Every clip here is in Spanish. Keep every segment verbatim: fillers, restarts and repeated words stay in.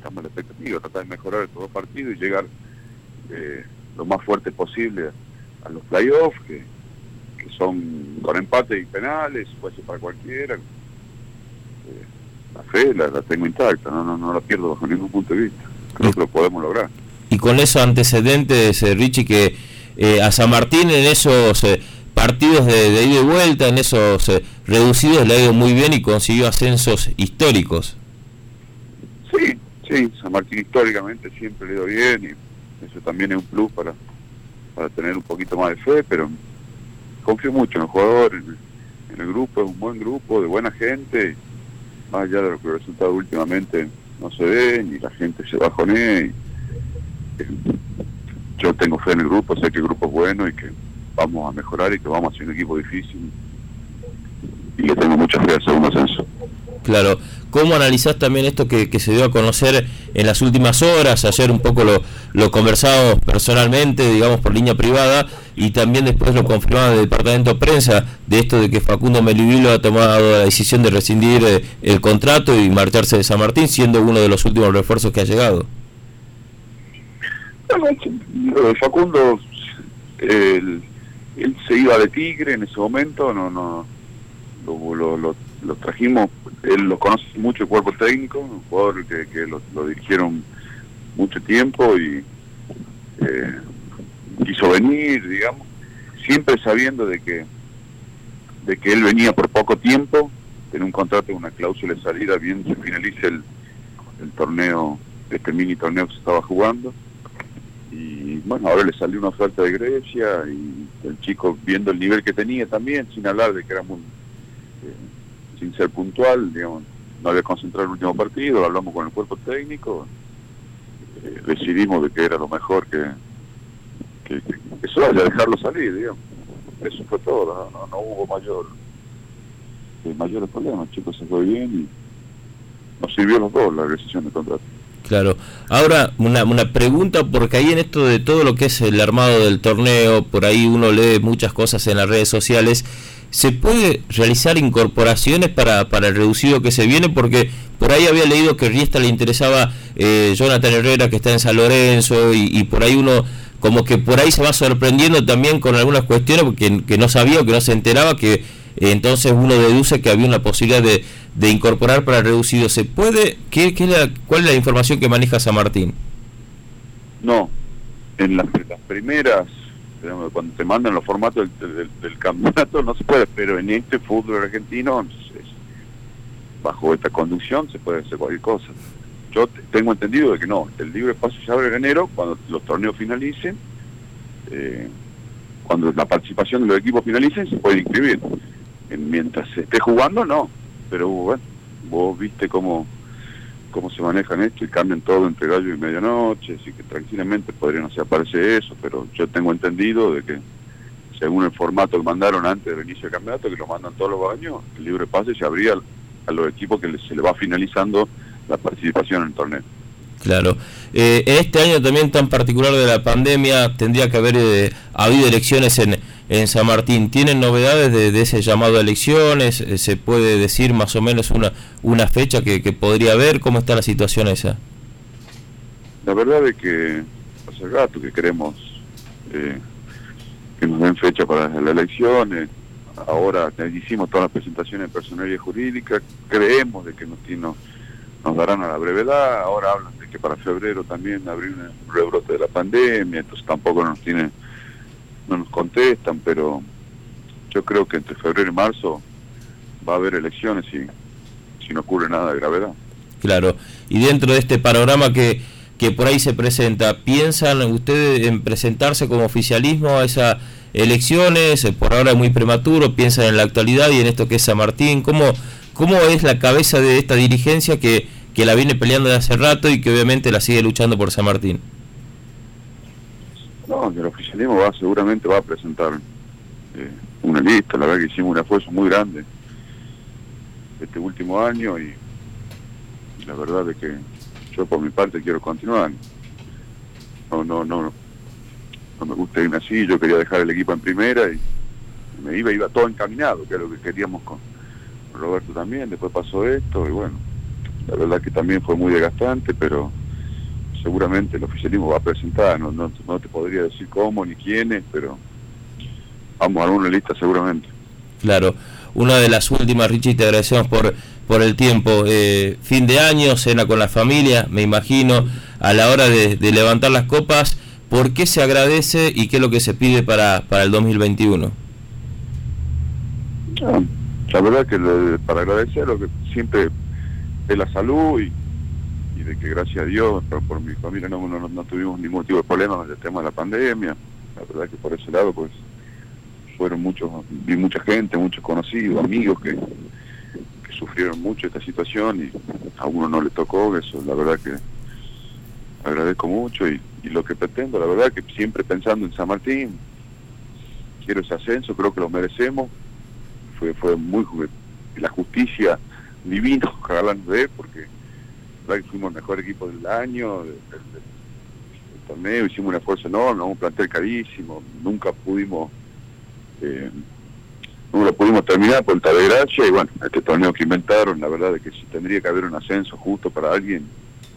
estamos en la expectativa, tratar de mejorar estos dos partidos y llegar eh, lo más fuerte posible a, a los playoffs, que, que son con empate y penales, puede ser para cualquiera. Eh, la fe la, la tengo intacta, no, no, no la pierdo bajo ningún punto de vista. Creo que lo podemos lograr. Y con esos antecedentes, eh, Richie, que eh, a San Martín en esos eh, partidos de, de ida y vuelta, en esos eh, reducidos le ha ido muy bien y consiguió ascensos históricos. Sí, sí, San Martín históricamente siempre le ha ido bien y eso también es un plus para, para tener un poquito más de fe, pero confío mucho en el jugador, en, en el grupo, es un buen grupo, de buena gente, más allá de lo que los resultados últimamente no se ven y la gente se bajonea. Y, eh, yo tengo fe en el grupo, sé que el grupo es bueno y que vamos a mejorar y que vamos a ser un equipo difícil y que tengo mucha fe al segundo ascenso. Claro. ¿Cómo analizás también esto que, que se dio a conocer en las últimas horas? Ayer un poco lo, lo conversamos personalmente, digamos por línea privada, y también después lo confirmaba el departamento de prensa, de esto de que Facundo Melivilo ha tomado la decisión de rescindir eh, el contrato y marcharse de San Martín, siendo uno de los últimos refuerzos que ha llegado. Bueno, Facundo, él, él se iba de Tigre en ese momento, no, no, lo, lo, lo, lo trajimos. Él lo conoce mucho el cuerpo técnico, un jugador que, que lo, lo dirigieron mucho tiempo y eh, quiso venir, digamos, siempre sabiendo de que de que él venía por poco tiempo, en un contrato con una cláusula de salida, bien se finalice el, el torneo, este mini torneo que se estaba jugando. Y bueno, ahora le salió una oferta de Grecia y el chico, viendo el nivel que tenía también, sin hablar de que era muy... Eh, sin ser puntual, digamos, no había concentrado el último partido, hablamos con el cuerpo técnico, eh, decidimos de que era lo mejor que, que, que, que se vaya a dejarlo salir, digamos. Eso fue todo, no, no, no hubo mayor eh, mayores problemas, el chico se fue bien y nos sirvió a los dos la decisión de contrato. Claro. Ahora, una, una pregunta, porque ahí en esto de todo lo que es el armado del torneo, por ahí uno lee muchas cosas en las redes sociales. ¿Se puede realizar incorporaciones para, para el reducido que se viene? Porque por ahí había leído que Riesta le interesaba eh, Jonathan Herrera, que está en San Lorenzo, y, y por ahí uno como que por ahí se va sorprendiendo también con algunas cuestiones porque que no sabía o que no se enteraba, que eh, entonces uno deduce que había una posibilidad de, de incorporar para el reducido. ¿Se puede? ¿Qué, qué es la, ¿Cuál es la información que maneja San Martín? No, en las, las primeras... cuando te mandan los formatos del, del, del campeonato no se puede, pero en este fútbol argentino es, bajo esta conducción se puede hacer cualquier cosa. Yo te, tengo entendido de que no, el libre paso se abre en enero cuando los torneos finalicen, eh, cuando la participación de los equipos finalicen se puede inscribir. En, mientras se esté jugando no, pero bueno, vos viste cómo cómo se manejan esto y cambian todo entre gallo y medianoche, así que tranquilamente podría no se aparece eso, pero yo tengo entendido de que según el formato que mandaron antes del inicio del campeonato, que lo mandan todos los años, el libre pase se abría a los equipos que se le va finalizando la participación en el torneo. Claro. Eh, en este año también tan particular de la pandemia, tendría que haber eh, habido elecciones en, en San Martín. ¿Tienen novedades de, de ese llamado a elecciones? Eh, ¿Se puede decir más o menos una una fecha que, que podría haber? ¿Cómo está la situación esa? La verdad es que hace rato que queremos eh, que nos den fecha para las elecciones. Ahora hicimos todas las presentaciones de personería jurídica, creemos de que nos, nos, nos darán a la brevedad. Ahora hablan de que para febrero también abrir un rebrote de la pandemia, entonces tampoco nos tienen, no nos contestan, pero yo creo que entre febrero y marzo va a haber elecciones y si no ocurre nada de gravedad. Claro, y dentro de este panorama que, que por ahí se presenta, ¿piensan ustedes en presentarse como oficialismo a esas elecciones? Por ahora es muy prematuro, piensan en la actualidad y en esto que es San Martín. ¿Cómo, cómo es la cabeza de esta dirigencia que, que la viene peleando de hace rato y que obviamente la sigue luchando por San Martín? No, el oficialismo va seguramente va a presentar eh, una lista. La verdad que hicimos un esfuerzo muy grande este último año y la verdad es que yo por mi parte quiero continuar. No, no, no, no me gusta irme así. Yo quería dejar el equipo en primera y me iba, iba todo encaminado, que era lo que queríamos con Roberto también. Después pasó esto y bueno, la verdad que también fue muy desgastante, pero seguramente el oficialismo va a presentar, no, no, no te podría decir cómo ni quiénes, pero vamos a alguna lista seguramente. Claro, una de las últimas, Richie, te agradecemos por, por el tiempo. Eh, fin de año, cena con la familia, me imagino, a la hora de, de levantar las copas, ¿por qué se agradece y qué es lo que se pide para, para el dos mil veintiuno? Ah, la verdad que le, para agradecer lo que siempre es la salud y, y de que gracias a Dios, por, por mi familia no, no, no tuvimos ningún tipo de problema con el tema de la pandemia. La verdad que por ese lado pues fueron muchos, vi mucha gente, muchos conocidos, amigos que, que sufrieron mucho esta situación y a uno no le tocó, eso la verdad que agradezco mucho y, y lo que pretendo, la verdad que siempre pensando en San Martín, quiero ese ascenso, creo que lo merecemos, fue fue muy, la justicia divino, ojalá nos dé, porque la verdad que fuimos el mejor equipo del año, del, del, del torneo, hicimos un esfuerzo enorme, un plantel carísimo, nunca pudimos Eh, no lo pudimos terminar por el de gracia y bueno, este torneo que inventaron, la verdad es que si tendría que haber un ascenso justo para alguien,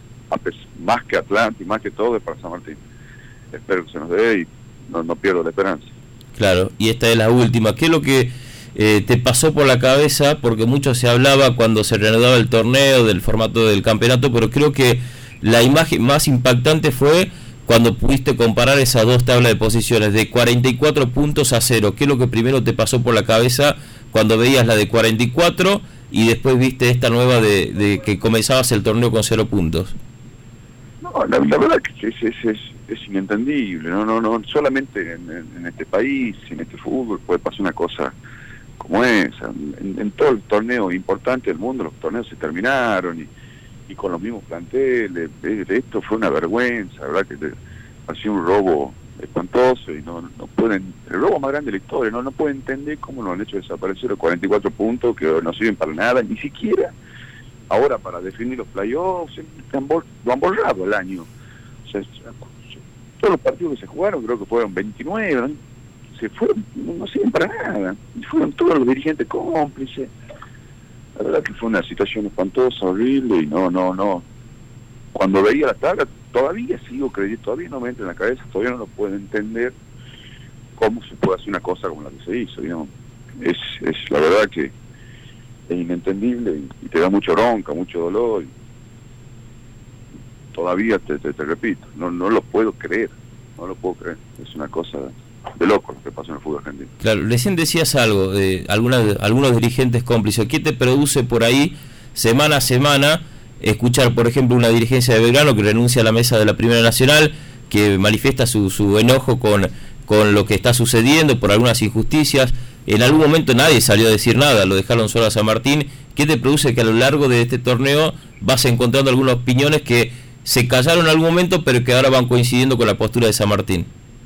más que Atlanta y más que todo es para San Martín. Espero que se nos dé y no, no pierdo la esperanza. Claro, y esta es la última. ¿Qué es lo que eh, te pasó por la cabeza? Porque mucho se hablaba cuando se reanudaba el torneo, del formato del campeonato, pero creo que la imagen más impactante fue cuando pudiste comparar esas dos tablas de posiciones, de cuarenta y cuatro puntos a cero. ¿Qué es lo que primero te pasó por la cabeza cuando veías la de cuarenta y cuatro y después viste esta nueva de, de que comenzabas el torneo con cero puntos? No, la, la verdad que es, es, es, es inentendible, no, no, no, solamente en, en, en este país, en este fútbol puede pasar una cosa como esa. En, en todo el torneo importante del mundo, los torneos se terminaron y y con los mismos planteles, esto fue una vergüenza, la verdad que ha sido un robo espantoso y no, no pueden, el robo más grande de la historia, no, no pueden entender cómo lo han hecho desaparecer los cuarenta y cuatro puntos que no sirven para nada, ni siquiera ahora para definir los playoffs, lo han borrado el año. O sea, todos los partidos que se jugaron, creo que fueron veintinueve, ¿no? se fueron, no sirven para nada, y fueron todos los dirigentes cómplices. La verdad que fue una situación espantosa, horrible, y no, no, no. Cuando veía la tabla, todavía sigo creyendo, todavía no me entra en la cabeza, todavía no lo puedo entender cómo se puede hacer una cosa como la que se hizo, digamos. Es, es la verdad que es inentendible y, y te da mucha bronca, mucho dolor. Y todavía te, te, te repito, no, no lo puedo creer, no lo puedo creer. Es una cosa de loco lo que pasa en el fútbol argentino. Claro, recién decías algo de algunas, algunos dirigentes cómplices. ¿Qué te produce por ahí semana a semana escuchar, por ejemplo, una dirigencia de Belgrano que renuncia a la mesa de la Primera Nacional, que manifiesta su, su enojo con, con lo que está sucediendo por algunas injusticias? En algún momento nadie salió a decir nada, lo dejaron solo a San Martín. ¿Qué te produce que a lo largo de este torneo vas encontrando algunas opiniones que se callaron en algún momento pero que ahora van coincidiendo con la postura de San Martín?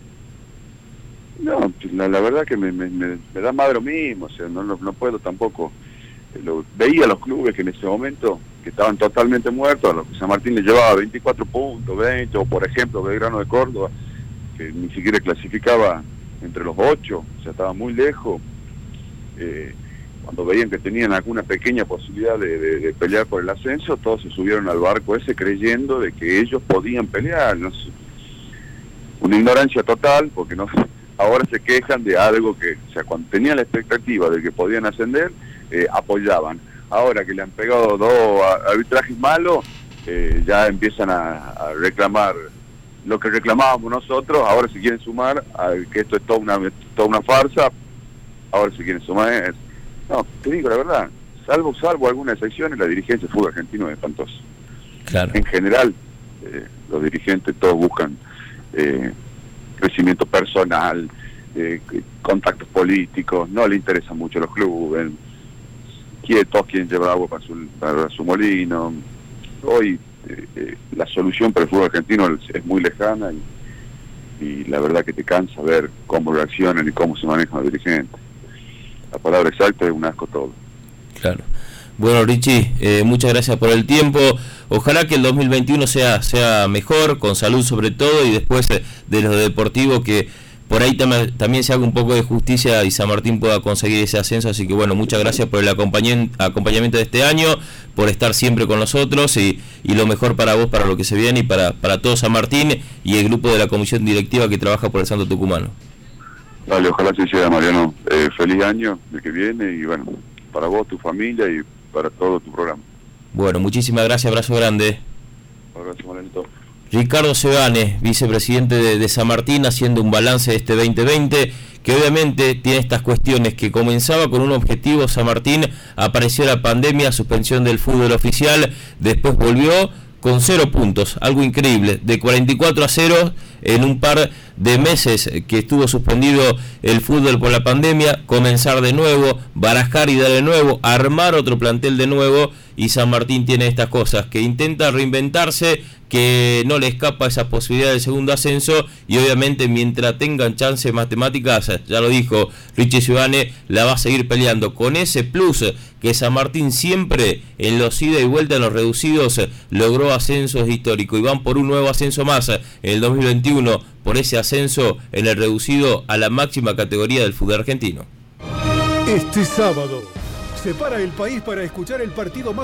No, la, la verdad que me, me, me, me da más de lo mismo, o sea, no, no, no puedo tampoco. Lo, veía a los clubes que en ese momento que estaban totalmente muertos, a los que San Martín le llevaba veinticuatro puntos, veinte, o por ejemplo Belgrano de Córdoba, que ni siquiera clasificaba entre los ocho, o sea, estaba muy lejos. Eh, cuando veían que tenían alguna pequeña posibilidad de, de, de pelear por el ascenso, todos se subieron al barco ese creyendo de que ellos podían pelear. No sé, una ignorancia total, porque no ahora se quejan de algo que, o sea, cuando tenían la expectativa de que podían ascender, eh, apoyaban. Ahora que le han pegado dos arbitrajes malos, eh, ya empiezan a, a reclamar lo que reclamábamos nosotros. Ahora se quieren sumar a que esto es toda una, toda una farsa, ahora se quieren sumar a eso. No, te digo la verdad, salvo salvo algunas excepciones, la dirigencia del fútbol argentino es espantosa. Claro. En general, eh, los dirigentes todos buscan eh, crecimiento personal, eh, contactos políticos, no le interesan mucho los clubes, quiere, todos quieren llevar agua para su, para su molino. Hoy eh, eh, la solución para el fútbol argentino es, es muy lejana y, y la verdad que te cansa ver cómo reaccionan y cómo se manejan los dirigentes. La palabra exacta es un asco todo. Claro. Bueno, Richie, eh, muchas gracias por el tiempo. Ojalá que el dos mil veintiuno sea sea mejor, con salud sobre todo, y después eh, de lo deportivo que por ahí tam- también se haga un poco de justicia y San Martín pueda conseguir ese ascenso. Así que bueno, muchas gracias por el acompañen- acompañamiento de este año, por estar siempre con nosotros y, y lo mejor para vos, para lo que se viene y para, para todo San Martín y el grupo de la comisión directiva que trabaja por el Santo Tucumano. Dale, ojalá se sea, Mariano. Eh, feliz año el que viene y bueno, para vos, tu familia y para todo tu programa. Bueno, muchísimas gracias, abrazo grande. Abrazo, Marianito. Ricardo Sebane, vicepresidente de, de San Martín, haciendo un balance de este veinte veinte, que obviamente tiene estas cuestiones, que comenzaba con un objetivo. San Martín, apareció la pandemia, suspensión del fútbol oficial, después volvió con cero puntos, algo increíble, de cuarenta y cuatro a cero en un par de meses que estuvo suspendido el fútbol por la pandemia, comenzar de nuevo, barajar y dar de nuevo, armar otro plantel de nuevo, y San Martín tiene estas cosas, que intenta reinventarse, que no le escapa esa posibilidad del segundo ascenso, y obviamente mientras tengan chances matemáticas, ya lo dijo Richie Sebane, la va a seguir peleando, con ese plus que San Martín siempre en los ida y vuelta, en los reducidos, logró ascensos históricos, y van por un nuevo ascenso más en el dos mil veintiuno, por ese ascenso en el reducido a la máxima categoría del fútbol argentino. Este sábado se para el país para escuchar el partido más